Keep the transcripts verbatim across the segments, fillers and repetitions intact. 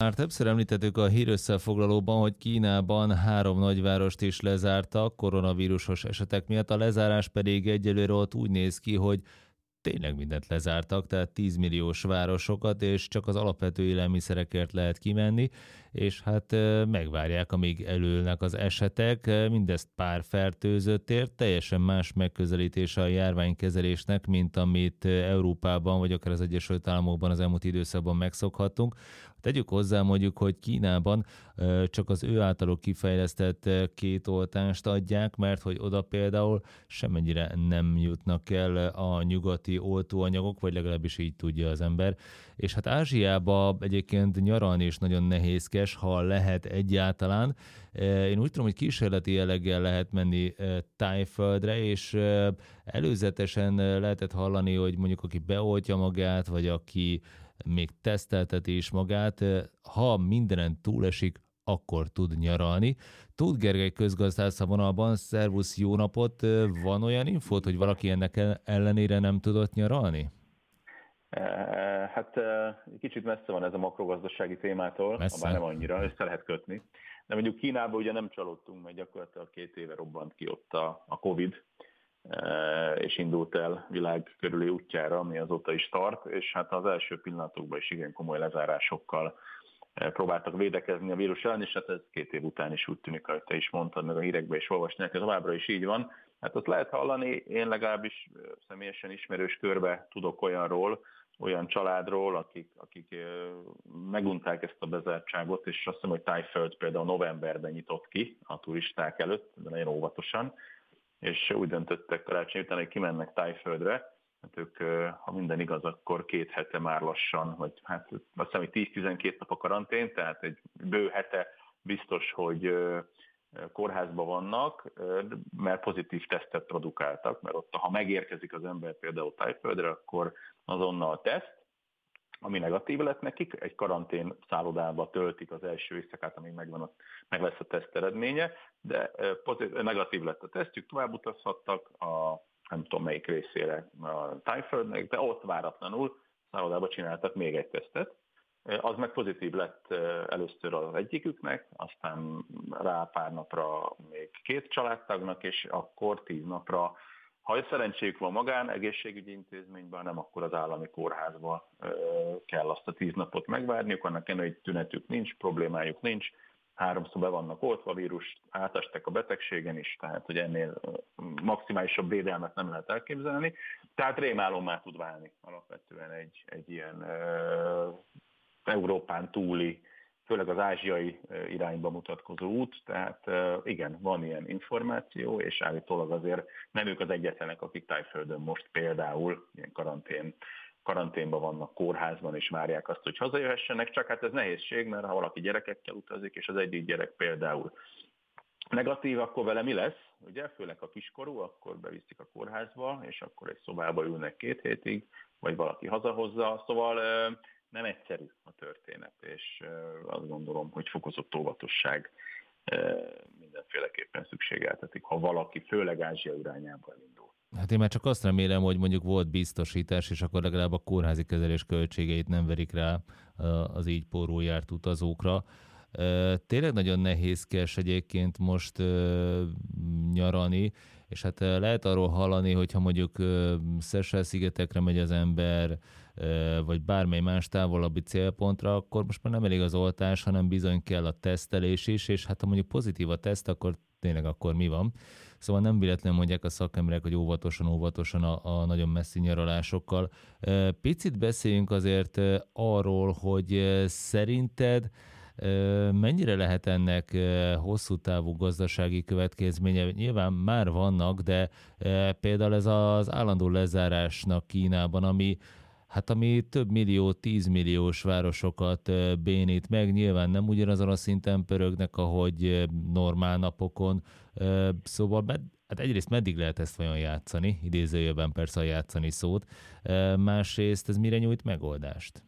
Már többször említettük a hírösszefoglalóban, hogy Kínában három nagyvárost is lezártak koronavírusos esetek miatt, a lezárás pedig egyelőre ott úgy néz ki, hogy tényleg mindent lezártak, tehát tíz milliós városokat, és csak az alapvető élelmiszerekért lehet kimenni, és hát megvárják, amíg elülnek az esetek, mindezt pár fertőzöttért, teljesen más megközelítése a járványkezelésnek, mint amit Európában, vagy akár az Egyesült Államokban az elmúlt időszakban megszokhattunk. Tegyük hozzá mondjuk, hogy Kínában csak az ő általuk kifejlesztett két oltást adják, mert hogy oda például semmennyire nem jutnak el a nyugati oltóanyagok, vagy legalábbis így tudja az ember. És hát Ázsiába egyébként nyaralni is nagyon nehézkes, ha lehet egyáltalán. Én úgy tudom, hogy kísérleti jelleggel lehet menni Tájföldre, és előzetesen lehetett hallani, hogy mondjuk aki beoltja magát, vagy aki még tesztelteti is magát, ha mindenen túlesik, akkor tud nyaralni. Tóth Gergely közgazdász a vonalban, szervusz, jó napot! Van olyan infót, hogy valaki ennek ellenére nem tudott nyaralni? Hát kicsit messze van ez a makrogazdasági témától, Messze. bár nem annyira, össze lehet kötni. De mondjuk Kínában ugye nem csalódtunk, mert gyakorlatilag két éve robbant ki ott a, a Covid, és indult el világ körüli útjára, ami azóta is tart, és hát az első pillanatokban is igen komoly lezárásokkal próbáltak védekezni a vírus ellen, és hát ez két év után is úgy tűnik, ahogy te is mondtad, meg a hírekben is olvasnák, ez továbbra is így van. Hát ott lehet hallani, én legalábbis személyesen ismerős körbe tudok olyanról, olyan családról, akik, akik megunták ezt a bezártságot, és azt hiszem, hogy Tájföld például novemberben nyitott ki a turisták előtt, de nagyon óvatosan, és úgy döntöttek karácsony után, hogy kimennek Tájföldre. Hát ők, ha minden igaz, akkor két hete már lassan, vagy hát azt hiszem, hogy tíz-tizenkét nap a karantén, tehát egy bő hete biztos, hogy kórházban vannak, mert pozitív tesztet produkáltak, mert ott, ha megérkezik az ember például Tájföldre, akkor azonnal teszt, ami negatív lett nekik, egy karantén szállodába töltik az első éjszakát, amíg megvan a, meg lesz a teszt eredménye, de pozitív, negatív lett a tesztjük, tovább utazhattak a nem tudom melyik részére a Tájföldnek, de ott váratlanul szállodába csináltak még egy tesztet. Az meg pozitív lett először az egyiküknek, aztán rá pár napra még két családtagnak, és akkor tíz napra, ha szerencséjük van magán egészségügyi intézményben, nem akkor az állami kórházba kell azt a tíz napot megvárniuk, annak ennél, hogy tünetük nincs, problémájuk nincs, háromszor be vannak oltva, vírust átestek a betegségen is, tehát hogy ennél maximálisabb védelmet nem lehet elképzelni. Tehát rémálommá tud válni alapvetően egy, egy ilyen uh, Európán túli, főleg az ázsiai irányba mutatkozó út, tehát uh, igen, van ilyen információ, és állítólag azért nem ők az egyetlenek, akik Tájföldön most például ilyen karantén karanténban vannak, kórházban, és várják azt, hogy hazajöhessenek, csak hát ez nehézség, mert ha valaki gyerekekkel utazik, és az egyik gyerek például negatív, akkor vele mi lesz? Ugye, főleg a kiskorú, akkor beviszik a kórházba, és akkor egy szobába ülnek két hétig, vagy valaki hazahozza, szóval nem egyszerű a történet, és azt gondolom, hogy fokozott óvatosság mindenféleképpen szükségeltetik, ha valaki főleg Ázsia irányába elindul. Hát én már csak azt remélem, hogy mondjuk volt biztosítás, és akkor legalább a kórházi kezelés költségeit nem verik rá az így pórul járt utazókra. Tényleg nagyon nehézkes egyébként most nyaralni, és hát lehet arról hallani, hogyha mondjuk Seychelle-szigetekre megy az ember, vagy bármely más távolabbi célpontra, akkor most már nem elég az oltás, hanem bizony kell a tesztelés is, és hát ha mondjuk pozitív a teszt, akkor tényleg akkor mi van? Szóval nem véletlenül mondják a szakemberek, hogy óvatosan, óvatosan a, a nagyon messzi nyaralásokkal. Picit beszéljünk azért arról, hogy szerinted mennyire lehet ennek hosszú távú gazdasági következménye? Nyilván már vannak, de például ez az állandó lezárásnak Kínában, ami Hát ami több millió, tízmilliós városokat bénít meg, nyilván nem ugyanazon a szinten pörögnek, ahogy normál napokon. Szóval hát egyrészt meddig lehet ezt vajon játszani, idézőjelben persze a játszani szót, másrészt ez mire nyújt megoldást?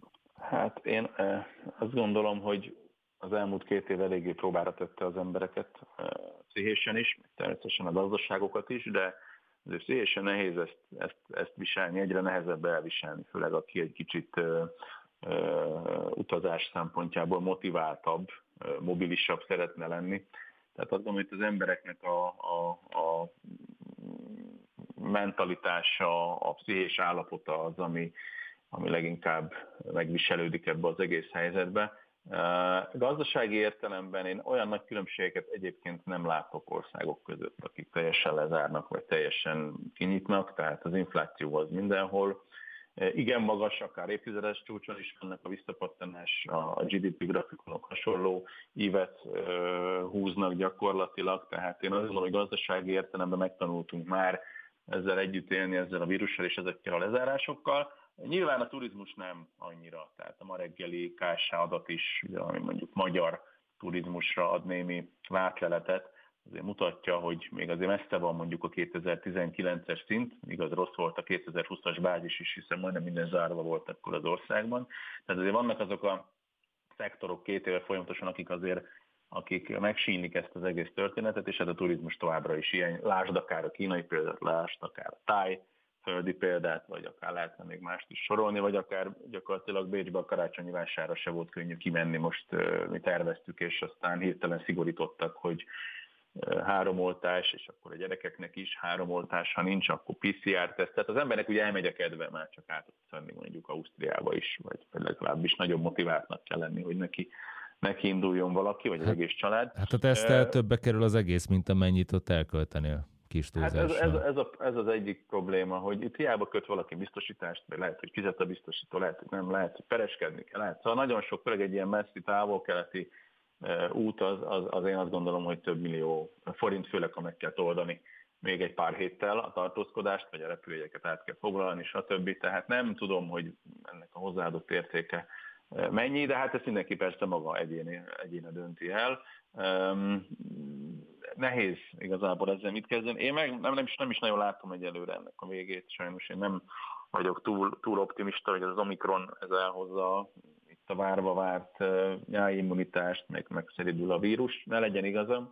Hát én azt gondolom, hogy az elmúlt két év eléggé próbára tette az embereket, pszichésen is, természetesen a gazdaságokat is, de azért pszichésen nehéz ezt, ezt, ezt viselni, egyre nehezebb elviselni, főleg aki egy kicsit utazás szempontjából motiváltabb, mobilisabb szeretne lenni. Tehát azt gondolom, hogy az embereknek a, a, a mentalitása, a pszichés állapota az, ami, ami leginkább megviselődik ebbe az egész helyzetbe. Gazdasági értelemben én olyan nagy különbségeket egyébként nem látok országok között, akik teljesen lezárnak, vagy teljesen kinyitnak, tehát az infláció az mindenhol. Igen magas, akár évtizedes csúcson is vannak a visszapattanás, a gé dé pé grafikonok hasonló ívet húznak gyakorlatilag, tehát én azt gondolom, hogy gazdasági értelemben megtanultunk már ezzel együtt élni, ezzel a vírussal és ezekkel a lezárásokkal. Nyilván a turizmus nem annyira, tehát a ma reggeli ká es há adat is, ugye, ami mondjuk magyar turizmusra ad némi látleletet, azért mutatja, hogy még azért messze van mondjuk a kétezer-tizenkilences szint, igaz rossz volt a kétezer-húszas bázis is, hiszen majdnem minden zárva volt akkor az országban. Tehát azért vannak azok a szektorok két éve folyamatosan, akik azért akik megsínylik ezt az egész történetet, és ez a turizmus továbbra is ilyen. Lásd akár a kínai példát, lásd akár a táj földi példát, vagy akár lehetne még mást is sorolni, vagy akár gyakorlatilag Bécsbe a karácsonyi vásárra se volt könnyű kimenni, most mi terveztük, és aztán hirtelen szigorítottak, hogy három oltás, és akkor a gyerekeknek is három oltás, ha nincs, akkor pé cé er-teszt. Tehát az embernek ugye elmegy a kedve, már csak át tudsz mondjuk Ausztriába is, vagy legalábbis nagyobb motiváltnak kell lenni, hogy neki neki induljon valaki, vagy az hát, egész család. Hát a tesztel többe kerül az egész, mint amennyit ott elköltenél kis túlzással. Hát ez, ez, ez, a, ez az egyik probléma, hogy itt hiába köt valaki biztosítást, vagy lehet, hogy fizet a biztosító, lehet, hogy nem, lehet, hogy pereskedni kell, lehet. Szóval nagyon sok, főleg egy ilyen messzi távol-keleti út, az, az, az én azt gondolom, hogy több millió forint, főleg ha meg kell oldani még egy pár héttel a tartózkodást, vagy a repülőjegyeket át kell foglalni, stb. Tehát nem tudom, hogy ennek a hozzáadott értéke mennyi, de hát ezt mindenki persze maga egyéni, egyéne dönti el. Um, nehéz igazából ezzel mit kezdeni. Én meg nem, nem, is, nem is nagyon látom egyelőre ennek a végét, sajnos én nem vagyok túl, túl optimista, hogy az Omikron ez elhozza itt a várva várt uh, nyári immunitást, meg megszeridül a vírus, ne legyen igazam,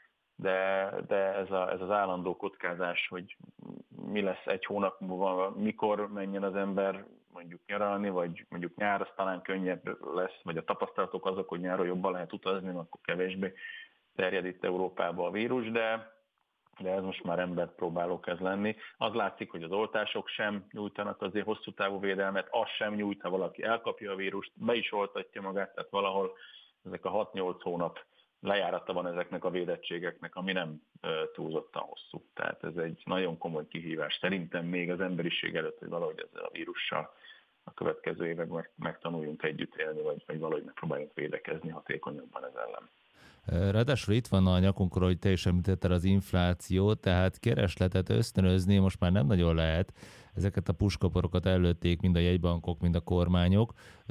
de, de ez, a, ez az állandó kockázás, hogy mi lesz egy hónap múlva, mikor menjen az ember mondjuk nyaralni, vagy mondjuk nyár, az talán könnyebb lesz, vagy a tapasztalatok azok, hogy nyáron jobban lehet utazni, akkor kevésbé terjed itt Európába a vírus, de, de ez most már embert próbáló kezd lenni. Az látszik, hogy az oltások sem nyújtanak azért hosszú távú védelmet, az sem nyújt, ha valaki elkapja a vírust, be is oltatja magát, tehát valahol ezek a hat-nyolc hónap lejárata van ezeknek a védettségeknek, ami nem túlzottan hosszú. Tehát ez egy nagyon komoly kihívás. Szerintem még az emberiség előtt, hogy valahogy ezzel a vírussal a következő években megtanuljunk együtt élni, vagy, vagy valahogy megpróbáljunk védekezni hatékonyabban ez ellen. Ráadásul itt van a nyakunkról, hogy te is említetted az inflációt, tehát keresletet ösztönözni most már nem nagyon lehet. Ezeket a puskaporokat előtték mind a jegybankok, mind a kormányok.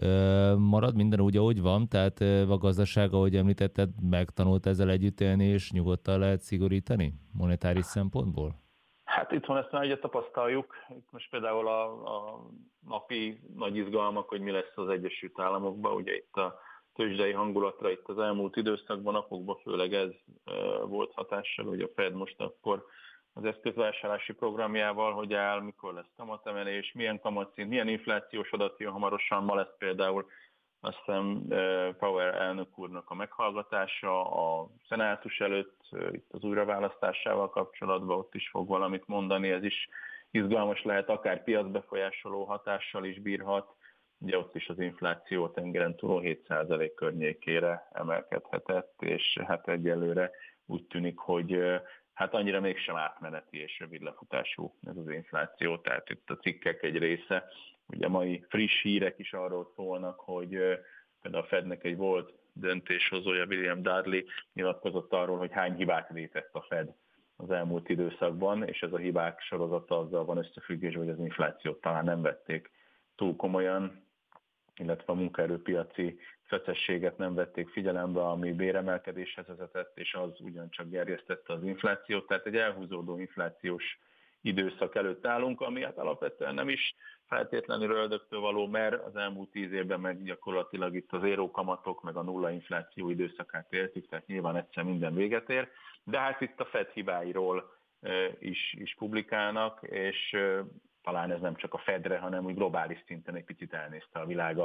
Marad minden úgy, ahogy van, tehát a gazdaság, ahogy említetted, megtanult ezzel együtt élni, és nyugodtan lehet szigorítani monetáris szempontból? Hát itthon ezt már ugye tapasztaljuk. Itt most például a, a napi nagy izgalmak, hogy mi lesz az Egyesült Államokban, ugye itt a tőzsdei hangulatra itt az elmúlt időszakban, napokban főleg ez volt hatással, hogy a Fed most akkor az eszközvásárlási programjával, hogy áll, mikor lesz kamatemelés, milyen kamatszint, milyen inflációs adat jön hamarosan. Ma lesz például azt hiszem Powell elnök úrnak a meghallgatása a szenátus előtt, itt az újraválasztásával kapcsolatban, ott is fog valamit mondani, ez is izgalmas lehet, akár piacbefolyásoló hatással is bírhat. Ugye ott is az infláció tengeren túl hét százalék környékére emelkedhetett, és hát egyelőre úgy tűnik, hogy hát annyira mégsem átmeneti és rövid lefutású ez az infláció, tehát itt a cikkek egy része, ugye a mai friss hírek is arról szólnak, hogy például a Fednek egy volt döntéshozója, William Dudley nyilatkozott arról, hogy hány hibát vétett a Fed az elmúlt időszakban, és ez a hibák sorozata azzal van összefüggés, hogy az inflációt talán nem vették túl komolyan, illetve a munkaerőpiaci feszességet nem vették figyelembe, ami béremelkedéshez vezetett, és az ugyancsak gerjesztette az inflációt. Tehát egy elhúzódó inflációs időszak előtt állunk, ami hát alapvetően nem is feltétlenül ördögtől való, mert az elmúlt tíz évben meg gyakorlatilag itt az éró kamatok, meg a nulla infláció időszakát éltük, tehát nyilván egyszer minden véget ér. De hát itt a Fed hibáiról is, is publikálnak, és talán ez nem csak a Fedre, hanem úgy globális szinten egy picit elnézte a világ a,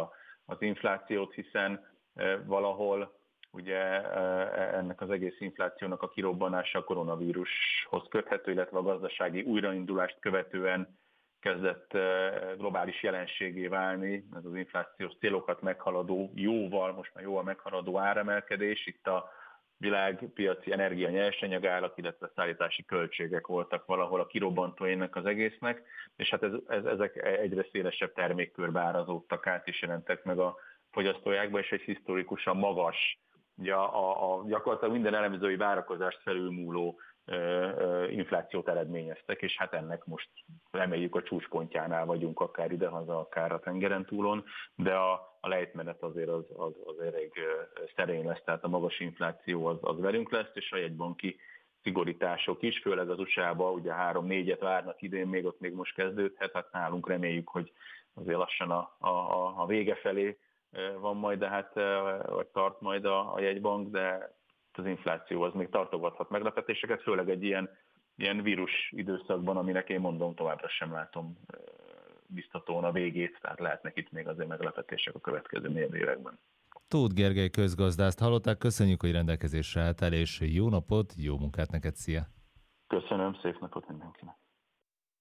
az inflációt, hiszen valahol ugye ennek az egész inflációnak a kirobbanása a koronavírushoz köthető, illetve a gazdasági újraindulást követően kezdett globális jelenségé válni, ez az inflációs célokat meghaladó, jóval, most már jóval meghaladó áremelkedés, itt a világpiaci energia nyersanyagárak, illetve szállítási költségek voltak valahol a kirobbantói ennek az egésznek, és hát ez, ez, ezek egyre szélesebb termékkörbe árazódtak át, és jelentek meg a fogyasztójákba, és egy historikusan magas, ugye a, a, a gyakorlatilag minden elemzői várakozást felülmúló ö, ö, inflációt eredményeztek, és hát ennek most reméljük a csúcspontjánál vagyunk, akár idehaza, akár a tengeren túlon, de a, a lejtmenet azért az, az, az elég szerény lesz, tehát a magas infláció az, az velünk lesz, és a jegybanki szigorítások is, főleg az u es á-ba, ugye három-négyet várnak idén, még ott még most kezdődhet, hát nálunk reméljük, hogy azért lassan a, a, a vége felé van majd, de hát, vagy tart majd a, a jegybank, de az infláció az még tartogathat meglepetéseket, főleg egy ilyen, ilyen vírus időszakban, aminek én mondom, továbbra sem látom biztatóan a végét, tehát lehetnek itt még azért meglepetések a következő négy években. Tóth Gergely közgazdászt hallották, köszönjük, hogy rendelkezésre álltál, és jó napot, jó munkát neked, szia! Köszönöm, szép napot mindenkinek!